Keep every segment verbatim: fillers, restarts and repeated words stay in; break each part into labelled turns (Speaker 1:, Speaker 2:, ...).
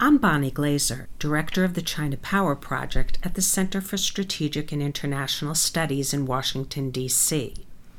Speaker 1: I'm Bonnie Glaser, Director of the China Power Project at the Center for Strategic and International Studies in Washington, D C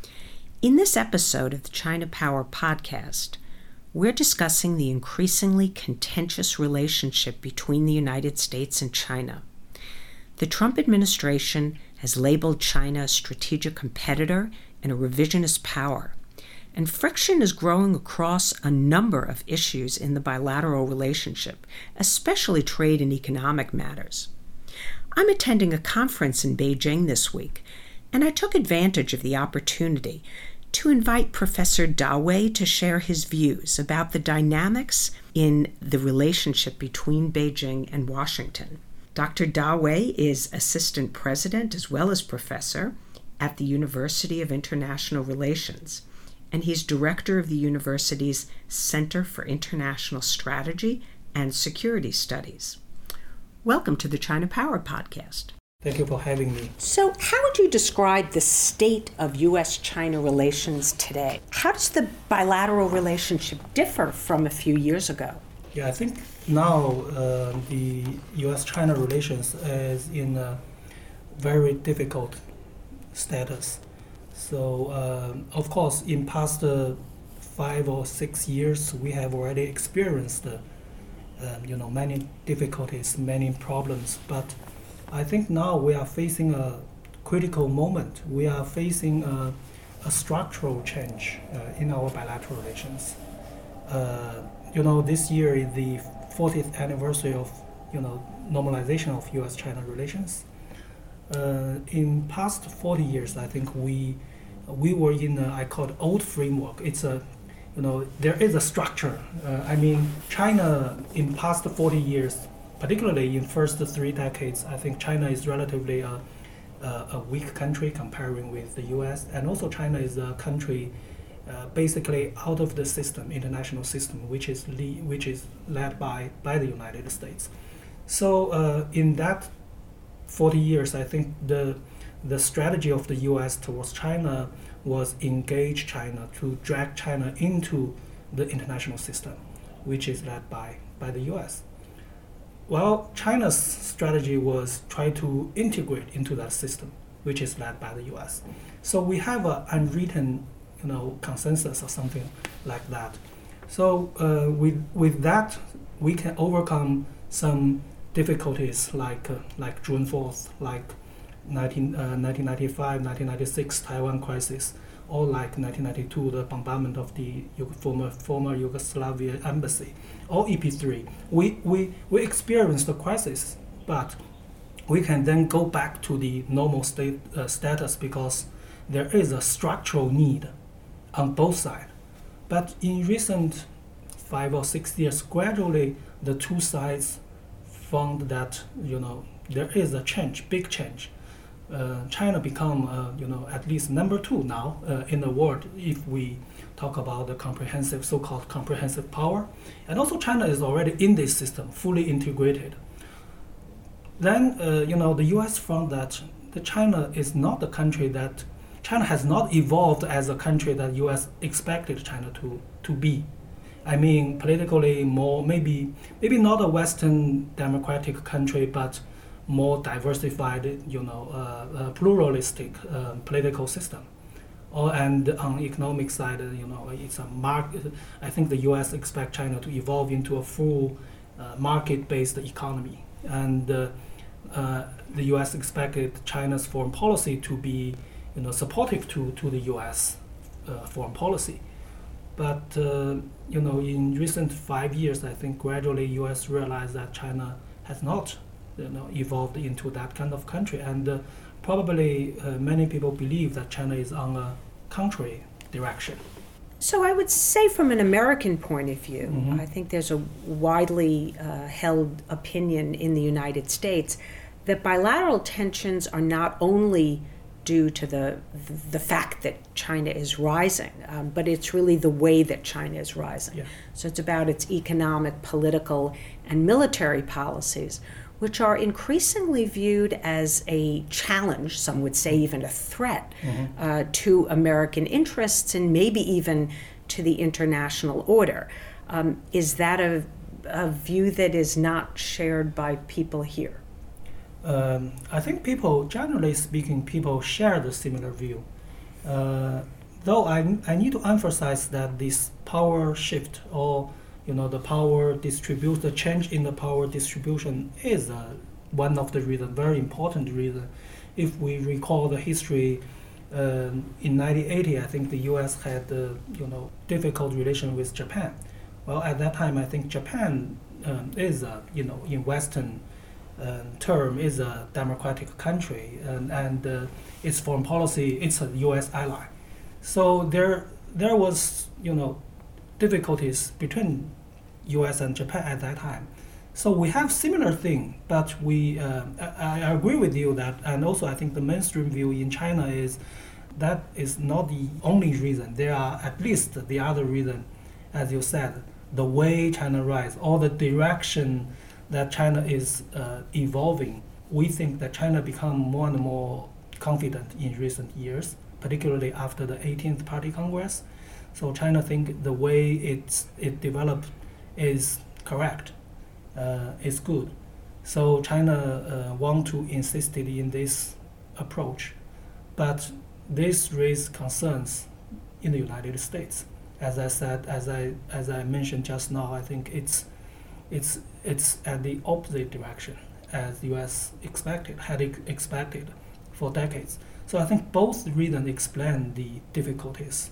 Speaker 1: In this episode of the China Power Podcast, we're discussing the increasingly contentious relationship between the United States and China. The Trump administration has labeled China a strategic competitor and a revisionist power, and friction is growing across a number of issues in the bilateral relationship, especially trade and economic matters. I'm attending a conference in Beijing this week, and I took advantage of the opportunity to invite Professor Da Wei to share his views about the dynamics in the relationship between Beijing and Washington. Doctor Da Wei is assistant president as well as professor at the University of International Relations, and he's director of the university's Center for International Strategy and Security Studies. Welcome to the China Power Podcast.
Speaker 2: Thank you for having me.
Speaker 1: So, how would you describe the state of U S China relations today? How does the bilateral relationship differ from a few years ago?
Speaker 2: Yeah, I think now uh, the U S China relations is in a very difficult status. So, uh, of course, in past uh, five or six years, we have already experienced, uh, um, you know, many difficulties, many problems. But I think now we are facing a critical moment. We are facing a, a structural change uh, in our bilateral relations. Uh, you know, this year is the fortieth anniversary of, you know, normalization of U S China relations. Uh, in past forty years, I think we we were in a, I call it old framework. It's a, you know, there is a structure. Uh, I mean, China in past forty years, particularly in first three decades, I think China is relatively a, a, a weak country comparing with the U S, and also China is a country uh, basically out of the system, international system, which is le- which is led by, by the United States. So uh, in that forty years, I think the the strategy of the U S towards China was engage China to drag China into the international system, which is led by, by the U S. Well, China's strategy was try to integrate into that system, which is led by the U S. So we have an unwritten, you know, consensus or something like that. So uh, with with that, we can overcome some difficulties like uh, like June fourth, like nineteen, uh, nineteen ninety-five, nineteen ninety-six Taiwan crisis, or like nineteen ninety-two, the bombardment of the former former Yugoslavia embassy, or E P three. We, we, we experienced the crisis, but we can then go back to the normal state uh, status because there is a structural need on both sides. But in recent five or six years, gradually the two sides found that, you know, there is a change, big change. Uh, China become, uh, you know, at least number two now uh, in the world if we talk about the comprehensive, so-called comprehensive power. And also China is already in this system, fully integrated. Then, uh, you know, the U S found that the China is not the country that, China has not evolved as a country that U S expected China to, to be. I mean, politically more, maybe, maybe not a Western democratic country, but more diversified, you know, uh, uh, pluralistic uh, political system. Or, and on economic side, uh, you know, it's a market. I think the U S expect China to evolve into a full uh, market-based economy. And uh, uh, the U S expected China's foreign policy to be, you know, supportive to, to the U S uh, foreign policy. But, uh, you know, in recent five years, I think gradually U S realized that China has not, you know, evolved into that kind of country. And uh, probably uh, many people believe that China is on a contrary direction.
Speaker 1: So I would say from an American point of view,
Speaker 2: Mm-hmm.
Speaker 1: I think there's a widely uh, held opinion in the United States that bilateral tensions are not only due to the the fact that China is rising, um, but it's really the way that China is rising.
Speaker 2: Yeah.
Speaker 1: So it's about its economic, political, and military policies, which are increasingly viewed as a challenge, some would say even a threat,
Speaker 2: Mm-hmm.
Speaker 1: uh, to American interests and maybe even to the international order. Um, is that a a view that is not shared by people here?
Speaker 2: Um, I think people, generally speaking, people share the similar view. Uh, though I, I need to emphasize that this power shift, or you know the power distribute, the change in the power distribution is uh, one of the reasons, very important reason. If we recall the history, um, in nineteen eighty, I think the U S had uh, you know difficult relation with Japan. Well, at that time, I think Japan um, is a, you know in Western um, term is a democratic country, and, and uh, its foreign policy, it's a U S ally. So there there was you know difficulties between U S and Japan at that time. So we have similar thing, but we uh, I, I agree with you that, and also I think the mainstream view in China is that is not the only reason. There are at least the other reason, as you said, the way China rise, or the direction that China is uh, evolving. We think that China become more and more confident in recent years, particularly after the eighteenth Party Congress. So China think the way it's it developed is correct, uh, is good. So China uh, want to insist in this approach, but this raises concerns in the United States. As I said, as I as I mentioned just now, I think it's it's it's at the opposite direction as U S expected, had ex- expected for decades. So I think both reasons explain the difficulties.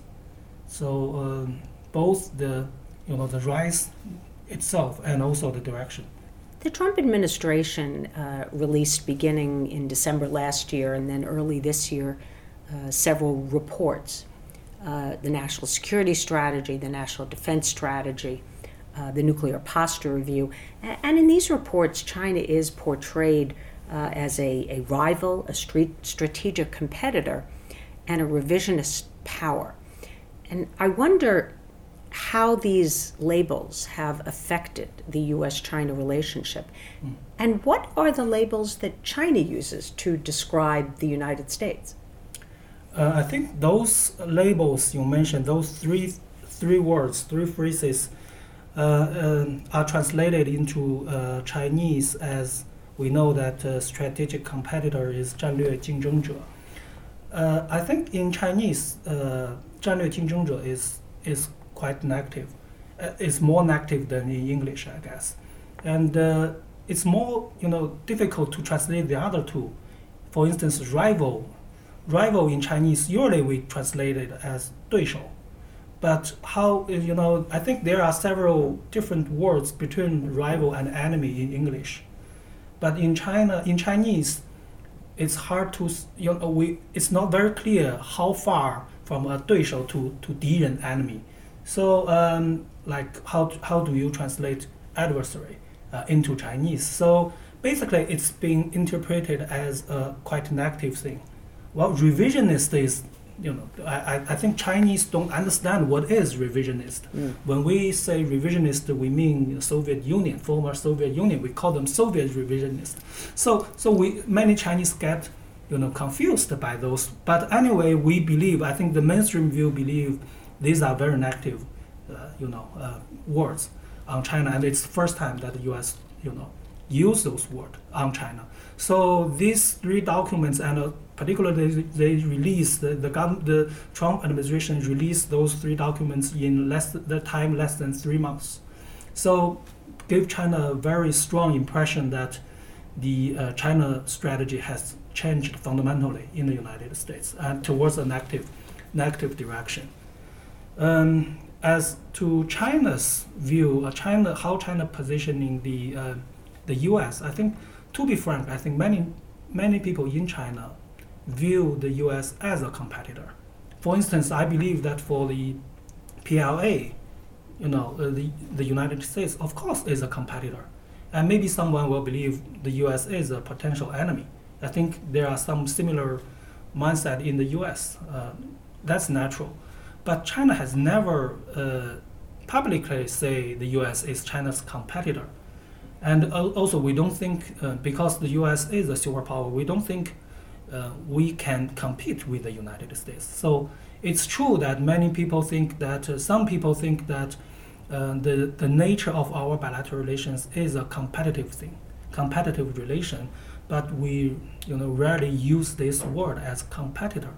Speaker 2: So um, both the you know the rise itself and also the direction.
Speaker 1: The Trump administration uh, released beginning in December last year and then early this year uh, several reports. Uh, the National Security Strategy, the National Defense Strategy, uh, the Nuclear Posture Review. A- and in these reports, China is portrayed uh, as a, a rival, a street, strategic competitor, and a revisionist power. And I wonder how these labels have affected the U S China relationship. Mm. And what are the labels that China uses to describe the United States?
Speaker 2: Uh, I think those labels you mentioned, those three three words, three phrases, uh, um, are translated into uh, Chinese as we know that uh, strategic competitor is 战略竞争者. Uh, I think in Chinese, uh, 战略竞争者 is is quite negative. Uh, it's more negative than in English, I guess, and uh, it's more you know difficult to translate the other two. For instance, rival. Rival in Chinese, usually we translate it as 对手. But how, you know, I think there are several different words between rival and enemy in English. But in China, in Chinese, it's hard to, you know, we, it's not very clear how far from a 对手 to, to 敌人 enemy. So, um, like, how, how do you translate adversary uh, into Chinese? So basically, it's being interpreted as a quite negative thing. Well, revisionist is, you know, I, I think Chinese don't understand what is revisionist. Mm. When we say revisionist, we mean Soviet Union, former Soviet Union. We call them Soviet revisionists. So, so we many Chinese get, you know, confused by those. But anyway, we believe. I think the mainstream view believe these are very negative, uh, you know, uh, words on China, and it's the first time that the U S, you know, use those words on China. So these three documents, and uh, particularly they released the the, gov- the Trump administration released those three documents in less the time less than three months. So give China a very strong impression that the uh, China strategy has changed fundamentally in the United States and towards a negative negative direction. Um, as to China's view, uh, China how China positioning the uh, the U S, I think, to be frank, I think many many people in China view the U S as a competitor. For instance, I believe that for the P L A, you know, uh, the the United States, of course, is a competitor, and maybe someone will believe the U S is a potential enemy. I think there are some similar mindset in the U S. Uh, that's natural, but China has never uh, publicly say the U S is China's competitor. And also, we don't think, uh, because the U S is a superpower, we don't think uh, we can compete with the United States. So it's true that many people think that, uh, some people think that uh, the, the nature of our bilateral relations is a competitive thing, competitive relation, but we you know rarely use this word as competitor.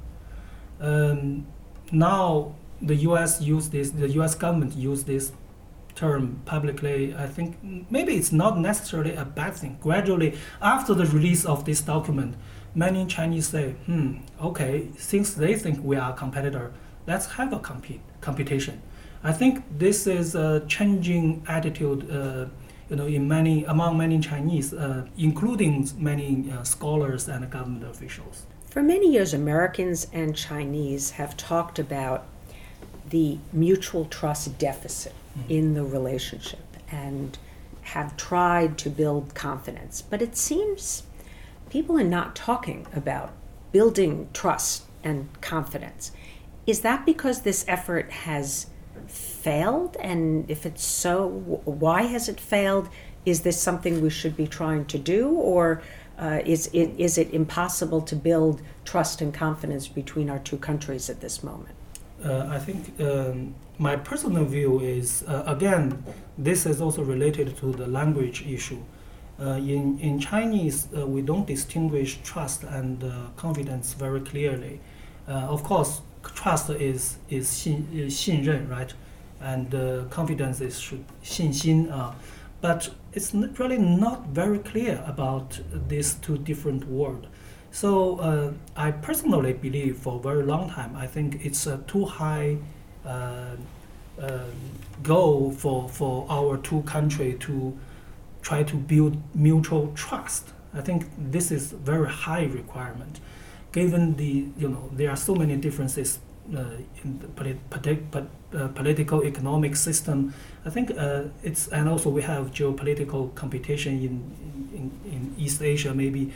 Speaker 2: Um, now the U S use this, the U S government use this term publicly. I think maybe it's not necessarily a bad thing. Gradually, after the release of this document, many Chinese say, hmm, okay, since they think we are a competitor, let's have a compete, competition. I think this is a changing attitude uh, you know, in many, among many Chinese, uh, including many uh, scholars and government officials.
Speaker 1: For many years, Americans and Chinese have talked about the mutual trust deficit mm-hmm. in the relationship and have tried to build confidence. But it seems people are not talking about building trust and confidence. Is that because this effort has failed? And if it's so, why has it failed? Is this something we should be trying to do? Or uh, is, it, is it impossible to build trust and confidence between our two countries at this moment?
Speaker 2: Uh, I think um, my personal view is, uh, again, this is also related to the language issue. Uh, in, in Chinese, uh, we don't distinguish trust and uh, confidence very clearly. Uh, of course, trust is is 信, is 信任, right? And uh, confidence is 信心. Uh, but it's n- really not very clear about these two different words. So uh, I personally believe for a very long time, I think it's a too high uh, uh, goal for, for our two countries to try to build mutual trust. I think this is a very high requirement. Given the, you know, there are so many differences uh, in the polit- politi- uh, political economic system, I think uh, it's, and also we have geopolitical competition in, in, in East Asia maybe.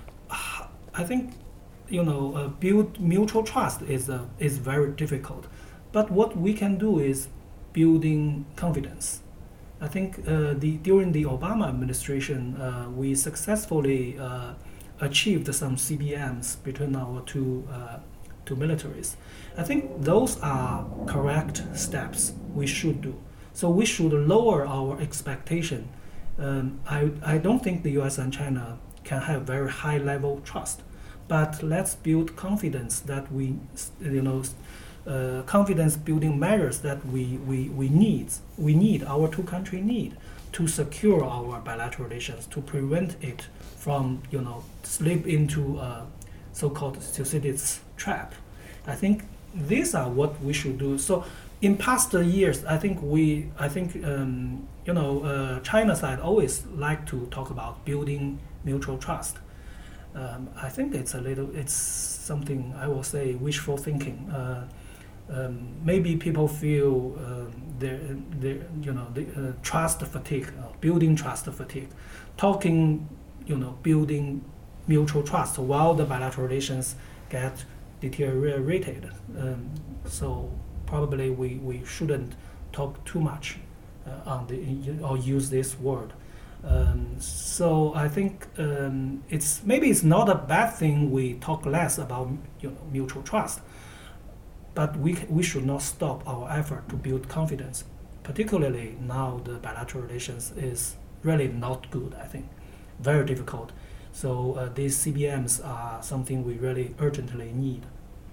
Speaker 2: I think, you know, uh, build mutual trust is uh, is very difficult. But what we can do is building confidence. I think uh, the during the Obama administration, uh, we successfully uh, achieved some C B Ms between our two uh, two militaries. I think those are correct steps we should do. So we should lower our expectation. Um, I I don't think the U S and China can have very high level trust, but let's build confidence that we, you know, uh, confidence building measures that we, we, we need, we need, our two countries need to secure our bilateral relations, to prevent it from, you know, slip into a so-called Thucydides trap. I think these are what we should do. So in past years, I think we, I think, um, you know, uh, China side always like to talk about building mutual trust. Um, I think it's a little, it's something I will say wishful thinking. Uh, um, maybe people feel uh, their, their, you know, the uh, trust fatigue, uh, building trust fatigue, talking, you know, building mutual trust while the bilateral relations get deteriorated. Um, so probably we, we shouldn't talk too much uh, on the or use this word. Um, so I think um, it's maybe it's not a bad thing we talk less about, you know, mutual trust, but we we should not stop our effort to build confidence. Particularly now the bilateral relations is really not good. I think very difficult. So uh, these C B Ms are something we really urgently need.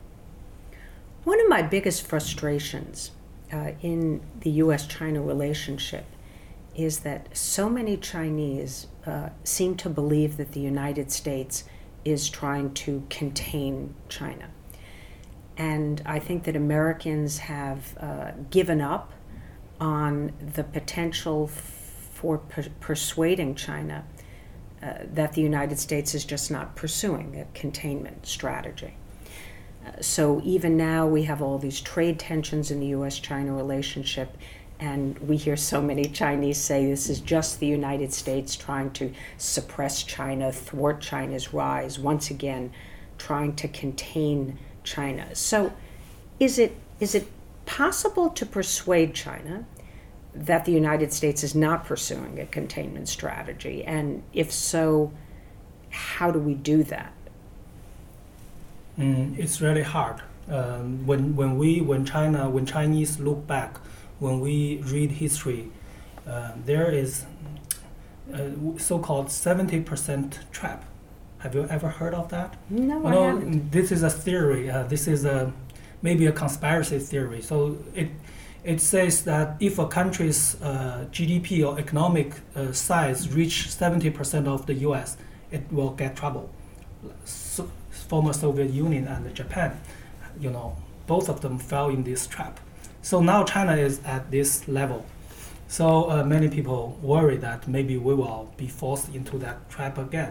Speaker 1: One of my biggest frustrations uh, in the U S China relationship is that so many Chinese uh, seem to believe that the United States is trying to contain China. And I think that Americans have uh, given up on the potential for per- persuading China uh, that the United States is just not pursuing a containment strategy. Uh, so even now we have all these trade tensions in the U S China relationship, and we hear so many Chinese say this is just the United States trying to suppress China, thwart China's rise, once again trying to contain China. So is it is it possible to persuade China that the United States is not pursuing a containment strategy? And if so, how do we do that?
Speaker 2: Mm, it's really hard. Um, when when we when China when Chinese look back when we read history, uh, there is a so-called seventy percent trap. Have you ever heard of that?
Speaker 1: No,
Speaker 2: well,
Speaker 1: I haven't.
Speaker 2: This is a theory. Uh, this is a maybe a conspiracy theory. So it it says that if a country's uh, G D P or economic uh, size reach seventy percent of the U S, it will get trouble. So, former Soviet Union and Japan, you know, both of them fell in this trap. So now China is at this level. So uh, many people worry that maybe we will be forced into that trap again.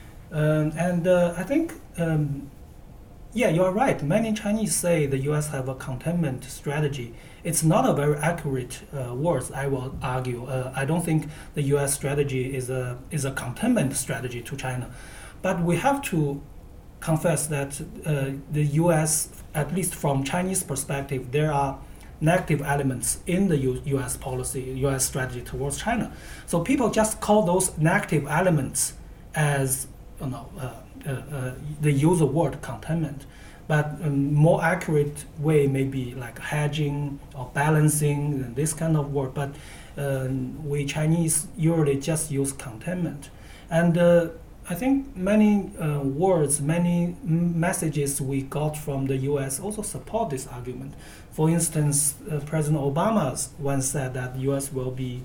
Speaker 2: Um, and uh, I think, um, yeah, you're right. Many Chinese say the U S have a containment strategy. It's not a very accurate uh, word, I will argue. Uh, I don't think the U S strategy is a is a containment strategy to China. But we have to confess that uh, the U S, at least from Chinese perspective, there are negative elements in the U- U.S. policy, U S strategy towards China. So people just call those negative elements as, you know, uh, uh, uh, they use the word containment. But a um, more accurate way may be like hedging or balancing, this kind of word. But um, we Chinese usually just use containment. And uh, I think many uh, words, many m- messages we got from the U S also support this argument. For instance, uh, President Obama once said that the U S will be,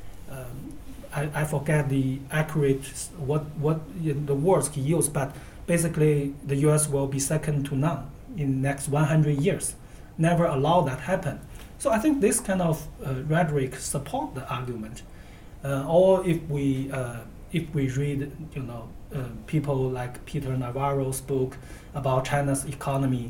Speaker 2: um, I, I forget the accurate, what, what you know, the words he used, but basically the U S will be second to none in the next one hundred years. Never allow that happen. So I think this kind of uh, rhetoric support the argument. Uh, or if we uh, if we read, you know, uh, people like Peter Navarro's book about China's economy,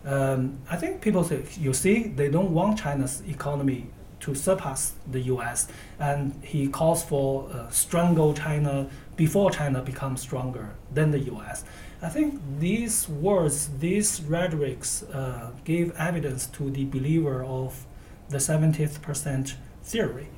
Speaker 2: um, I think people say, you see, they don't want China's economy to surpass the U S, and he calls for uh, strangle China before China becomes stronger than the U S. I think these words, these rhetorics uh, give evidence to the believer of the seventieth percent theory.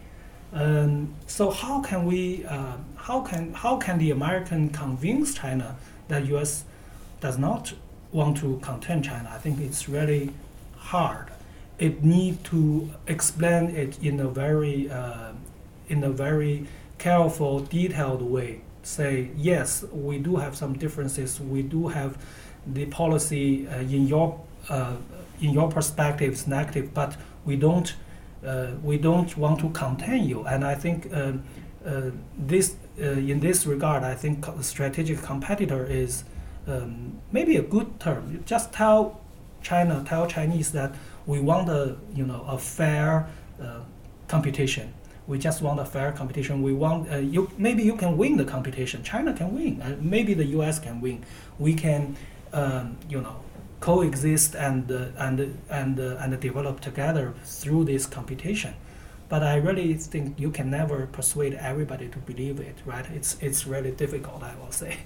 Speaker 2: Um, so how can we, uh, how can how can the American convince China that U S does not want to contain China? I think it's really hard. It need to explain it in a very uh, in a very careful, detailed way. Say yes, we do have some differences. We do have the policy uh, in your uh, in your perspective is negative, but we don't. Uh, we don't want to contain you, and I think uh, uh, this, uh, in this regard, I think strategic competitor is um, maybe a good term. Just tell China, tell Chinese that we want a, you know, a fair uh, competition. We just want a fair competition. We want uh, you. Maybe you can win the competition. China can win. Uh, maybe the U S can win. We can, um, you know, coexist and uh, and and uh, and develop together through this competition. But I really think you can never persuade everybody to believe it, right? It's it's really difficult, I will say.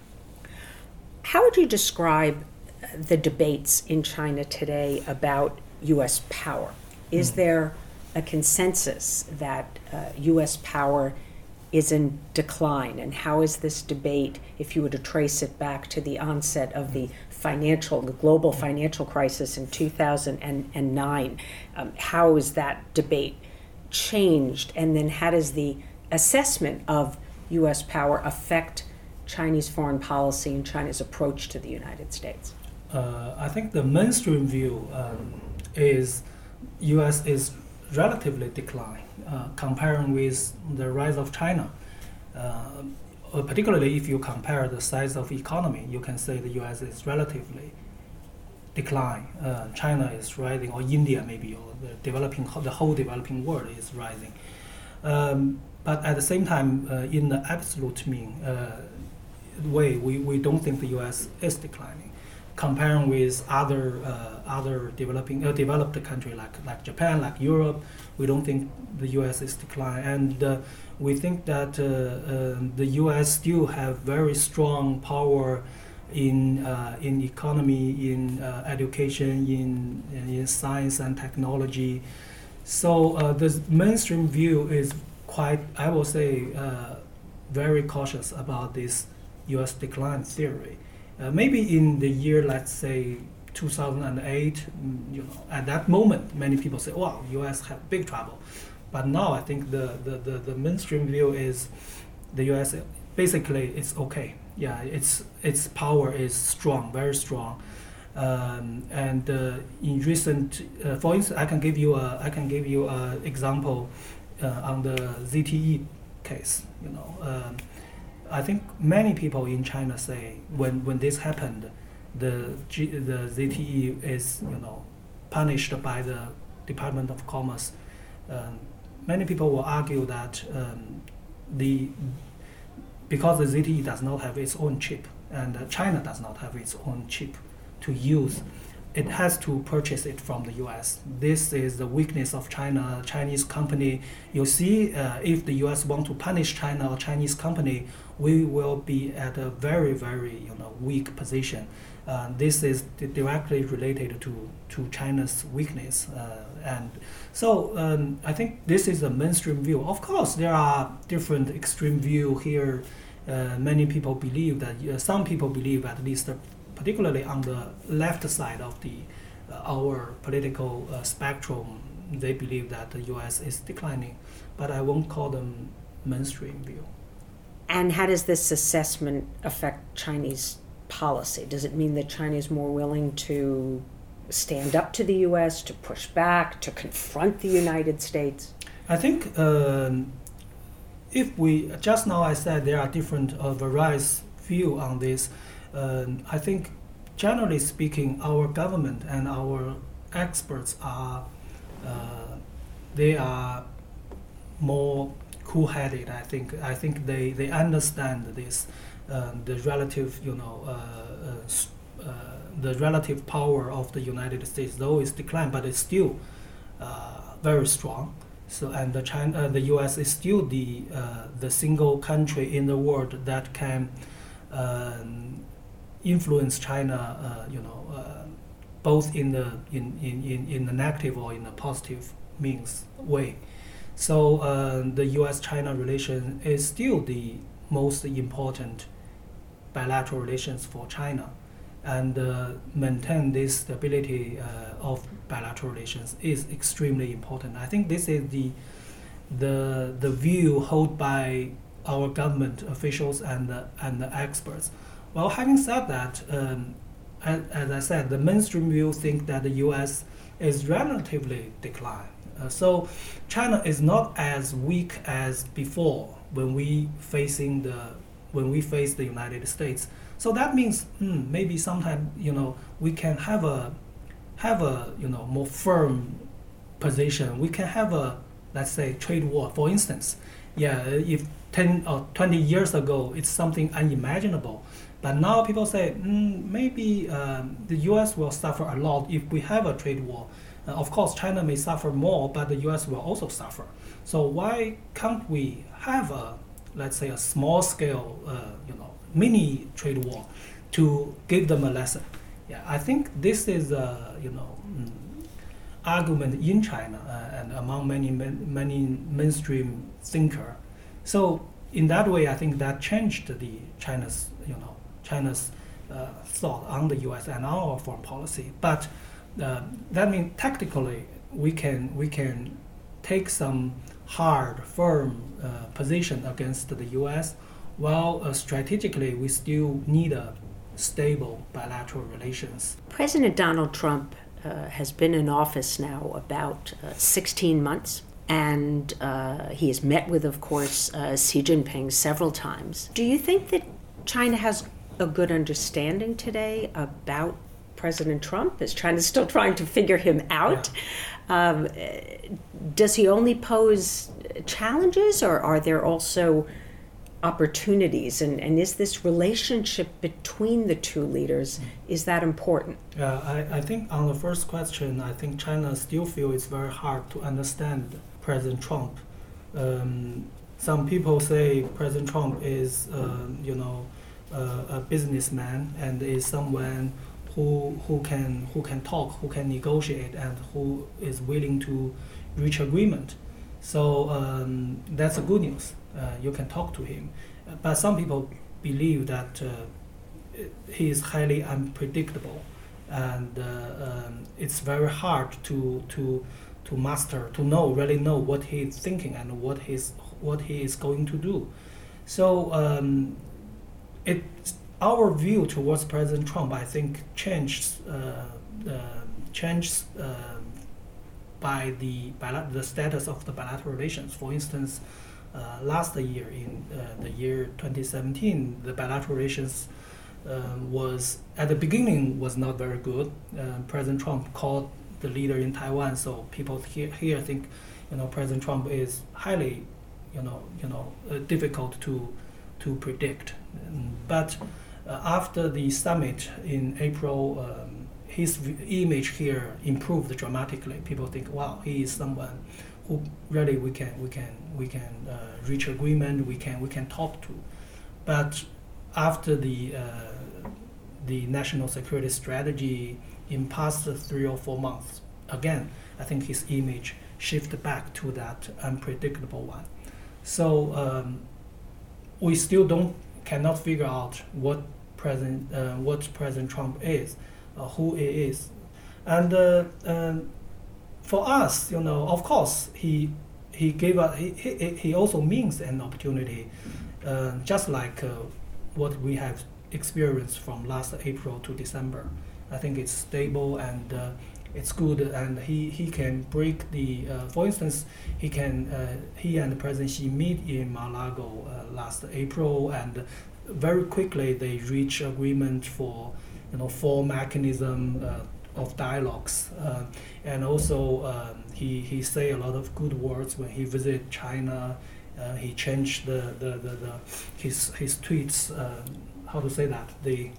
Speaker 1: How would you describe the debates in China today about U S power? Is mm. there a consensus that uh, U S power is in decline, and how is this debate, if you were to trace it back to the onset of the financial, the global financial crisis in two thousand nine, um, how has that debate changed, and then how does the assessment of U S power affect Chinese foreign policy and China's approach to the United States?
Speaker 2: Uh, I think the mainstream view um, is U S is relatively decline uh, comparing with the rise of China. Uh, particularly if you compare the size of economy, you can say the U S is relatively decline. Uh, China is rising, or India maybe, or the developing, the whole developing world is rising. Um, but at the same time, uh, in the absolute mean uh, way, we, we don't think the U S is declining. Comparing with other uh, other developing uh, developed country like like Japan, like Europe, we don't think the U S is declining, and uh, we think that uh, uh, the U S still have very strong power in uh, in economy, in uh, education, in in science and technology. So uh, the mainstream view is quite, I will say, uh, very cautious about this U S decline theory. Uh, maybe in the year, let's say, two thousand eight, you know, at that moment, many people say, "Wow, U S have big trouble," but now I think the the, the, the mainstream view is the U S basically it's okay. Yeah, its its power is strong, very strong. Um, and uh, in recent, uh, for instance, I can give you a I can give you an example uh, on the Z T E case. You know, um, I think many people in China say when, when this happened, the G, the Z T E is you know punished by the Department of Commerce. Um, many people will argue that um, the because the Z T E does not have its own chip and uh, China does not have its own chip to use, it has to purchase it from the U S. This is the weakness of China, Chinese company. You see, uh, if the U S want to punish China or Chinese company, we will be at a very, very you know weak position. Uh, this is d- directly related to, to China's weakness. Uh, and so um, I think this is a mainstream view. Of course, there are different extreme view here. Uh, many people believe that, uh, some people believe at least, uh, particularly on the left side of the uh, our political uh, spectrum, they believe that the U S is declining. But I won't call them mainstream view.
Speaker 1: And how does this assessment affect Chinese policy? Does it mean that China is more willing to stand up to the U S, to push back, to confront the United States?
Speaker 2: I think um, if we, just now I said there are different uh, various view on this. Um, I think generally speaking, our government and our experts are, uh, they are more cool-headed. I think I think they, they understand this, uh, the relative you know uh, uh, uh, the relative power of the United States, though it's declined, but it's still uh, very strong. So and the China uh, the U S is still the uh, the single country in the world that can um, influence China, uh, you know, uh, both in the in, in, in, in the negative or in the positive means way. So uh, the U S China relation is still the most important bilateral relations for China, and uh, maintain this stability uh, of bilateral relations is extremely important. I think this is the the the view held by our government officials and the, and the experts. Well, having said that, um, as, as I said, the mainstream view think that the U S is relatively declined. Uh, so China is not as weak as before when we facing the when we face the United States. So that means hmm, maybe sometime you know we can have a have a you know more firm position. We can have a, let's say, trade war, for instance. Yeah, if ten or twenty years ago it's something unimaginable, but now people say mm, maybe um, the U S will suffer a lot if we have a trade war. Uh, of course, China may suffer more, but the U S will also suffer. So why can't we have a, let's say, a small scale, uh, you know, mini trade war to give them a lesson? Yeah, I think this is a, you know, mm, argument in China uh, and among many many mainstream thinker. So in that way, I think that changed the China's, you know, China's uh, thought on the U S and our foreign policy. But uh, that means tactically we can we can take some hard, firm uh, position against the U S, while uh, strategically we still need a stable bilateral relations.
Speaker 1: President Donald Trump uh, has been in office now about uh, sixteen months, and uh, he has met with, of course, uh, Xi Jinping several times. Do you think that China has a good understanding today about President Trump? Is China still trying to figure him out? Yeah. Um, does he only pose challenges, or are there also opportunities? And, and is this relationship between the two leaders, is that important?
Speaker 2: Yeah, I, I think on the first question, I think China still feels it's very hard to understand President Trump. Um, some people say President Trump is, uh, you know, uh, a businessman and is someone who who can who can talk, who can negotiate, and who is willing to reach agreement. So um, that's a good news. Uh, you can talk to him. But some people believe that uh, he is highly unpredictable, and uh, um, it's very hard to to to master, to know, really know what he's thinking and what he's what he is going to do. So um, it our view towards President Trump, I think, changed uh, uh, changed uh, by the by the status of the bilateral relations. For instance, uh, last year in uh, the year twenty seventeen, the bilateral relations um, was at the beginning was not very good. Uh, President Trump called the leader in Taiwan, so people here, here think, you know, President Trump is highly, you know, you know, uh, difficult to to predict. Um, but uh, after the summit in April, um, his v- image here improved dramatically. People think, wow, he is someone who really we can we can we can uh, reach agreement. We can we can talk to. But after the uh, the national security strategy in past three or four months, again, I think his image shifted back to that unpredictable one. So um, we still don't cannot figure out what President uh, what President Trump is, uh, who he is, and uh, um, for us, you know, of course, he he gave us he he, he also means an opportunity, uh, just like uh, what we have experienced from last April to December. I think it's stable and uh, it's good, and he, he can break the. Uh, for instance, he can uh, he and President Xi meet in Mar-a-Lago uh, last April, and very quickly they reach agreement for, you know, four mechanism uh, of dialogues, uh, and also um, he he say a lot of good words when he visit China. Uh, he changed the, the, the, the his his tweets. Uh, how to say that the.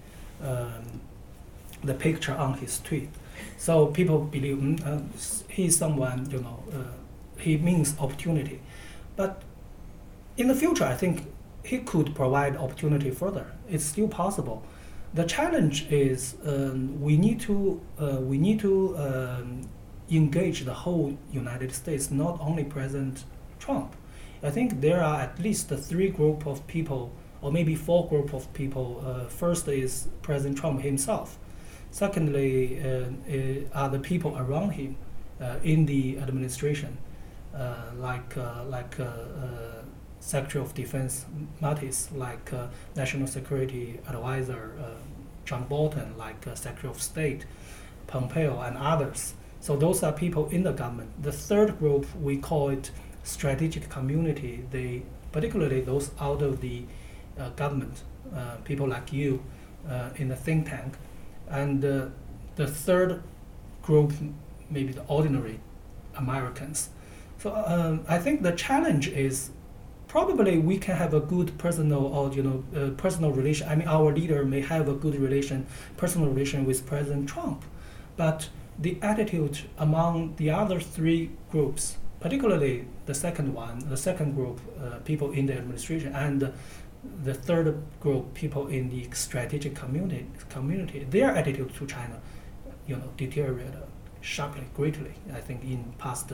Speaker 2: Um, the picture on his tweet. So people believe mm, uh, he's someone, you know, uh, he means opportunity. But in the future, I think he could provide opportunity further. It's still possible. The challenge is um, we need to uh, we need to um, engage the whole United States, not only President Trump. I think there are at least three group of people, or maybe four group of people. Uh, first is President Trump himself. Secondly, uh, uh, are the people around him uh, in the administration, uh, like uh, like uh, uh, Secretary of Defense Mattis, like uh, National Security Advisor uh, John Bolton, like uh, Secretary of State Pompeo, and others. So those are people in the government. The third group, we call it strategic community. They particularly those out of the uh, government, uh, people like you uh, in the think tank. And uh, the third group, maybe the ordinary Americans. So um, I think the challenge is probably we can have a good personal or you know uh, personal relation. I mean, our leader may have a good relation, personal relation with President Trump, but the attitude among the other three groups, particularly the second one, the second group, uh, people in the administration, and the third group, people in the strategic community, community, their attitude to China, you know, deteriorated sharply, greatly. I think in past uh,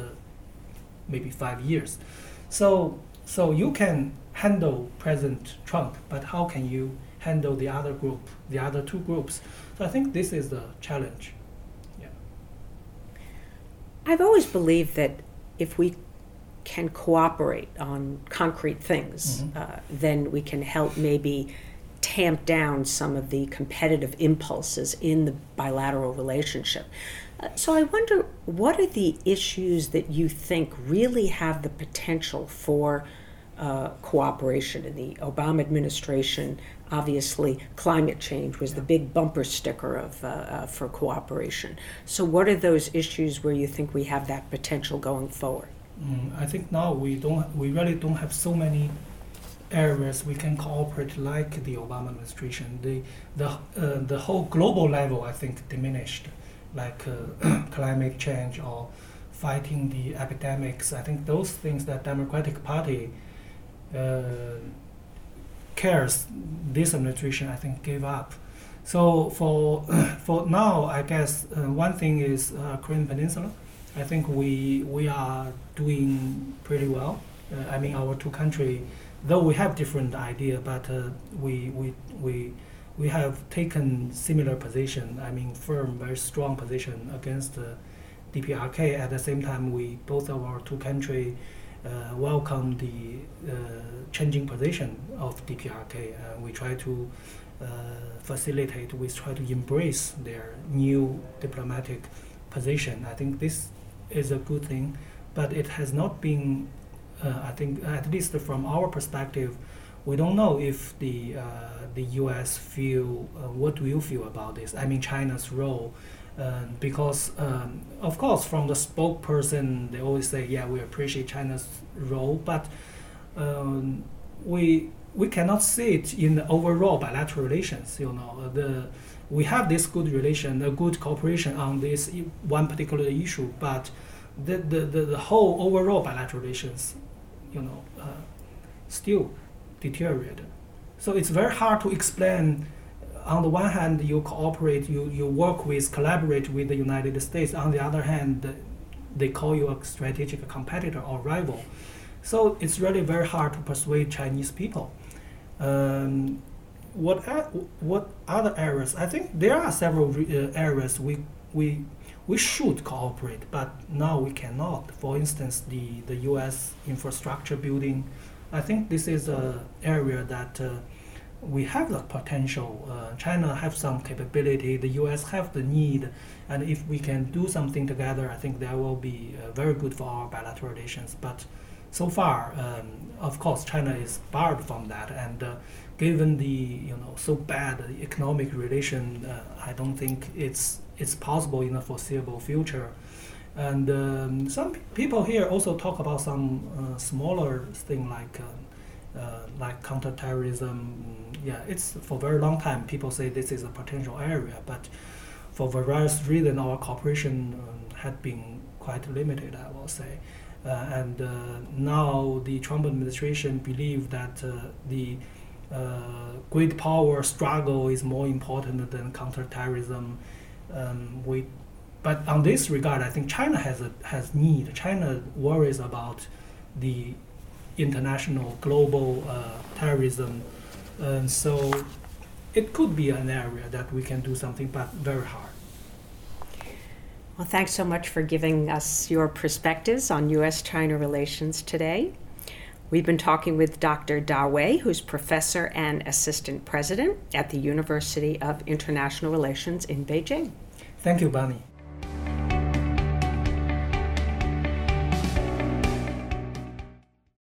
Speaker 2: maybe five years. So, so you can handle President Trump, but how can you handle the other group, the other two groups? So I think this is the challenge. Yeah.
Speaker 1: I've always believed that if we can cooperate on concrete things,
Speaker 2: Mm-hmm.
Speaker 1: uh, then we can help maybe tamp down some of the competitive impulses in the bilateral relationship. Uh, so I wonder, what are the issues that you think really have the potential for uh, cooperation? In the Obama administration, obviously, climate change was the big bumper sticker of uh, uh, for cooperation. So what are those issues where you think we have that potential going forward?
Speaker 2: Mm, I think now we don't, we really don't have so many areas we can cooperate like the Obama administration. The the uh, the whole global level, I think, diminished, like uh, climate change or fighting the epidemics. I think those things that Democratic Party uh, cares, this administration, I think, gave up. So for for now, I guess uh, one thing is uh, Korean Peninsula. I think we we are doing pretty well. Uh, I mean, our two countries, though we have different idea, but uh, we we we we have taken similar position, I mean firm, very strong position against uh, D P R K. At the same time, we both of our two countries uh, welcome the uh, changing position of D P R K. Uh, we try to uh, facilitate, we try to embrace their new diplomatic position. I think this is a good thing, but it has not been, uh, I think, at least from our perspective, we don't know if the uh, the U S feel, uh, what do you feel about this? I mean, China's role, uh, because um, of course from the spokesperson they always say, yeah, we appreciate China's role, but um, we we cannot see it in the overall bilateral relations. You know, uh, the we have this good relation, a good cooperation on this i- one particular issue, but the the, the, the whole overall bilateral relations, you know, uh, still deteriorated. So it's very hard to explain. On the one hand, you cooperate, you, you work with, collaborate with the United States. On the other hand, they call you a strategic competitor or rival. So it's really very hard to persuade Chinese people. Um, what a- what other areas? I think there are several re- uh, areas we we we should cooperate, but now we cannot. For instance, the the U S infrastructure building. I think this is an area that uh, we have the potential. Uh, China have some capability, the U S have the need, and if we can do something together, I think that will be uh, very good for our bilateral relations. But so far, um, of course, China is barred from that, and uh, given the you know so bad economic relation, uh, I don't think it's it's possible in the foreseeable future. And um, some p- people here also talk about some uh, smaller thing like uh, uh, like counterterrorism. Yeah, it's for a very long time people say this is a potential area, but for various reasons our cooperation um, had been quite limited, I will say. Uh, and uh, now the Trump administration believe that uh, the uh, great power struggle is more important than counterterrorism. Um, we But on this regard, I think China has a has need. China worries about the international global uh, terrorism, and so it could be an area that we can do something, but very hard.
Speaker 1: Well, thanks so much for giving us your perspectives on U S China relations today. We've been talking with Doctor Da Wei, who's professor and assistant president at the University of International Relations in Beijing.
Speaker 2: Thank you, Bunny.